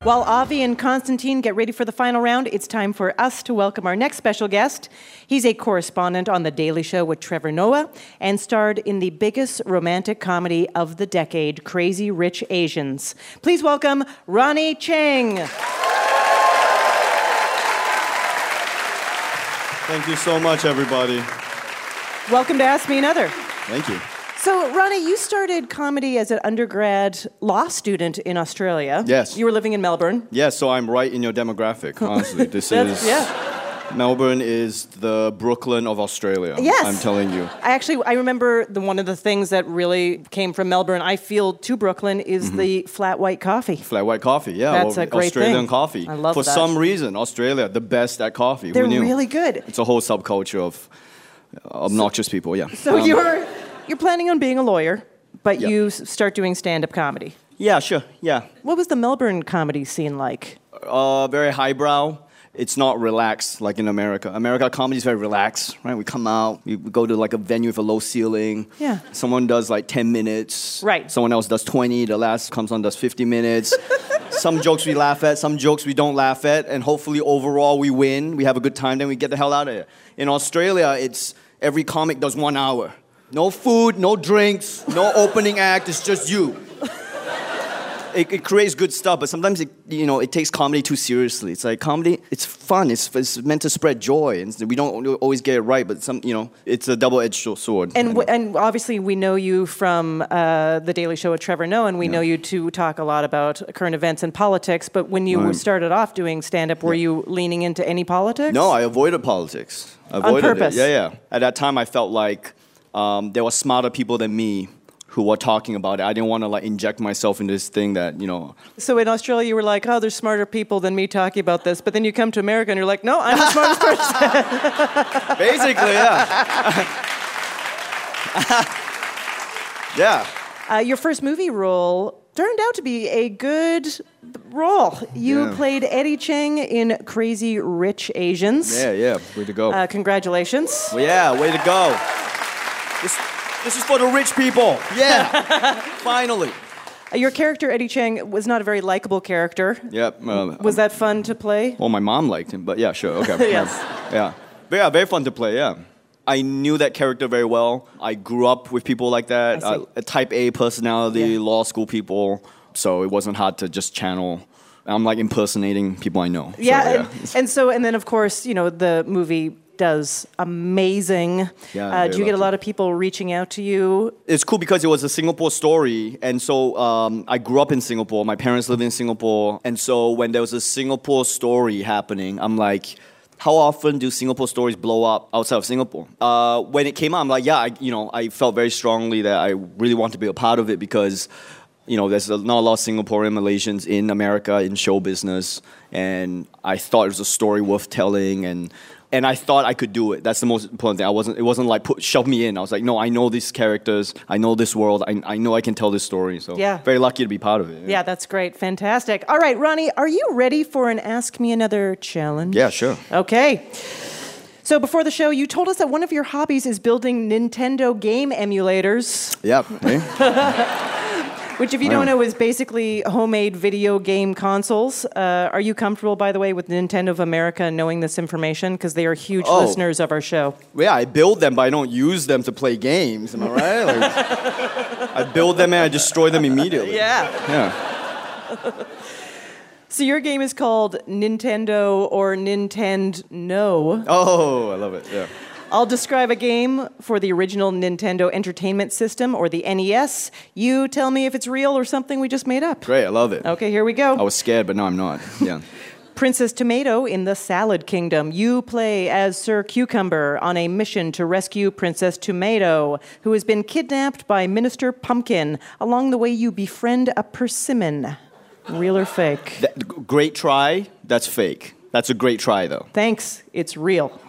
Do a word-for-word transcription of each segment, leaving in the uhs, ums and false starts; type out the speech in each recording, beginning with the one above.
While Avi and Constantine get ready for the final round, it's time for us to welcome our next special guest. He's a correspondent on The Daily Show with Trevor Noah and starred in the biggest romantic comedy of the decade, Crazy Rich Asians. Please welcome Ronny Chieng. Thank you so much, everybody. Welcome to Ask Me Another. Thank you. So, Ronny, you started comedy as an undergrad law student in Australia. Yes. You were living in Melbourne. Yes, so I'm right in your demographic, honestly. This That's, is... yeah. Melbourne is the Brooklyn of Australia. Yes. I'm telling you. I actually, I remember the, one of the things that really came from Melbourne, I feel, to Brooklyn, is mm-hmm. the flat white coffee. Flat white coffee, yeah. That's well, a great Australian thing. coffee. I love For that. some reason, Australia, the best at coffee. They're Who knew? really good. It's a whole subculture of obnoxious so, people, yeah. So um, you're, you're planning on being a lawyer, but yeah. you s- start doing stand-up comedy. Yeah, sure, yeah. What was the Melbourne comedy scene like? Uh, very highbrow. It's not relaxed like in America. America comedy is very relaxed, right? We come out, we go to like a venue with a low ceiling. Yeah. Someone does like ten minutes. Right. Someone else does twenty. The last comes on does fifty minutes. Some jokes we laugh at, some jokes we don't laugh at, and hopefully overall we win. We have a good time, then we get the hell out of here. In Australia, it's every comic does one hour. No food, no drinks, no opening act. It's just you. It, it creates good stuff, but sometimes it, you know, it takes comedy too seriously. It's like comedy, it's fun. It's, it's meant to spread joy, and we don't always get it right. But some, you know, it's a double-edged sword. And w- and obviously, we know you from uh, The Daily Show with Trevor Noah, and we yeah. know you to talk a lot about current events and politics. But when you right. started off doing stand-up, were yeah. you leaning into any politics? No, I avoided politics. I avoided On purpose? It. Yeah, yeah. At that time, I felt like um, there were smarter people than me who were talking about it. I didn't want to like inject myself in this thing that, you know. So in Australia, you were like, oh, there's smarter people than me talking about this. But then you come to America and you're like, no, I'm the smartest person. Basically, yeah. yeah. Uh, your first movie role turned out to be a good role. You yeah. played Eddie Chieng in Crazy Rich Asians. Yeah, yeah. Way to go. Uh, congratulations. Well, yeah, way to go. This, This is for the rich people. Yeah. Finally. Uh, your character, Eddie Chieng, was not a very likable character. Yep. Um, was that fun to play? Well, my mom liked him, but yeah, sure. Okay. Yes. Yeah. But yeah, very fun to play, yeah. I knew that character very well. I grew up with people like that. Uh, a type A personality, yeah. law school people. So it wasn't hard to just channel. I'm like impersonating people I know. Yeah, so, yeah. And, and so, and then of course, you know, the movie does amazing. Yeah, uh, do you get a lot of people reaching out to you? It's cool because it was a Singapore story, and so um, I grew up in Singapore. My parents live in Singapore, and so when there was a Singapore story happening, I'm like, how often do Singapore stories blow up outside of Singapore? Uh, when it came out, I'm like, yeah, I, you know, I felt very strongly that I really want to be a part of it because, you know, there's not a lot of Singaporean Malaysians in America in show business, and I thought it was a story worth telling, and and I thought I could do it. That's the most important thing. I wasn't. It wasn't like put shove me in. I was like, no, I know these characters. I know this world. I I know I can tell this story. So yeah. very lucky to be part of it. Yeah. yeah, that's great. Fantastic. All right, Ronny, are you ready for an Ask Me Another challenge? Yeah, sure. Okay. So before the show, you told us that one of your hobbies is building Nintendo game emulators. Yeah. Hey. Which, if you don't know, is basically homemade video game consoles. Uh, are you comfortable, by the way, with Nintendo of America knowing this information? Because they are huge oh. listeners of our show. Yeah, I build them, but I don't use them to play games. Am I right? Like, I build them and I destroy them immediately. Yeah. Yeah. So your game is called Nintendo or Nintendo No. Oh, I love it. Yeah. I'll describe a game for the original Nintendo Entertainment System, or the N E S. You tell me if it's real or something we just made up. Great, I love it. Okay, here we go. I was scared, but no, I'm not. Yeah. Princess Tomato in the Salad Kingdom. You play as Sir Cucumber on a mission to rescue Princess Tomato, who has been kidnapped by Minister Pumpkin. Along the way, you befriend a persimmon. Real or fake? That, great try. That's fake. That's a great try, though. Thanks. It's real.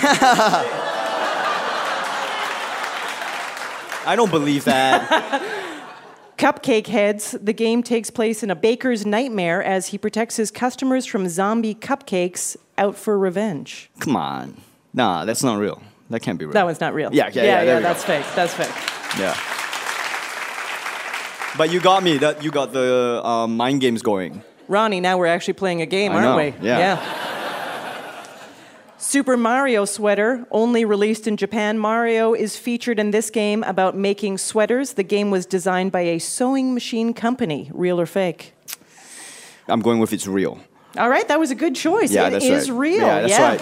I don't believe that. Cupcake Heads. The game takes place in a baker's nightmare as he protects his customers from zombie cupcakes out for revenge. Come on. Nah, that's not real. That can't be real. That one's not real. Yeah, yeah, yeah. yeah, yeah that's go. fake. That's fake. Yeah. But you got me. That you got the um, mind games going. Ronnie, now we're actually playing a game, I aren't know, we? yeah. Super Mario sweater, only released in Japan. Mario is featured in this game about making sweaters. The game was designed by a sewing machine company. Real or fake? I'm going with it's real. All right, that was a good choice. Yeah, it that's is right. real. Yeah, that's yeah. right.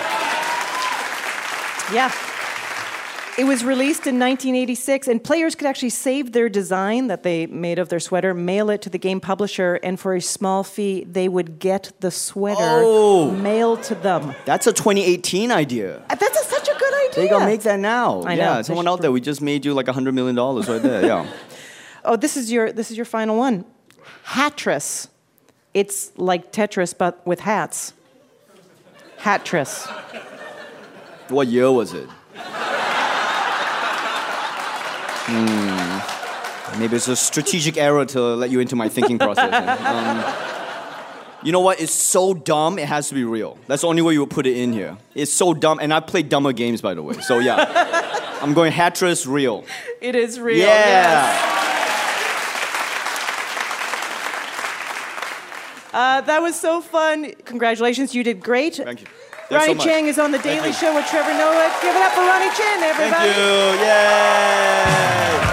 Yeah. Yeah. It was released in nineteen eighty-six, and players could actually save their design that they made of their sweater, mail it to the game publisher, and for a small fee, they would get the sweater Oh. mailed to them. That's a twenty eighteen idea. Uh, That's a, such a good idea. They gotta make that now. I know. Yeah, They someone should out there, we just made you like a hundred million dollars right there. Yeah. Oh, this is your this is your final one. Hattress. It's like Tetris, but with hats. Hattress. What year was it? Hmm. Maybe it's a strategic error to let you into my thinking process. Um, you know what? It's so dumb, it has to be real. That's the only way you would put it in here. It's so dumb, and I played dumber games, by the way. So yeah, I'm going Hattress real. It is real. Yeah. Yes. Uh, that was so fun. Congratulations, you did great. Thank you. Thanks Ronnie so much. Chieng is on The Daily Show with Trevor Noah. Give it up for Ronnie Chieng, everybody. Thank you. Yay.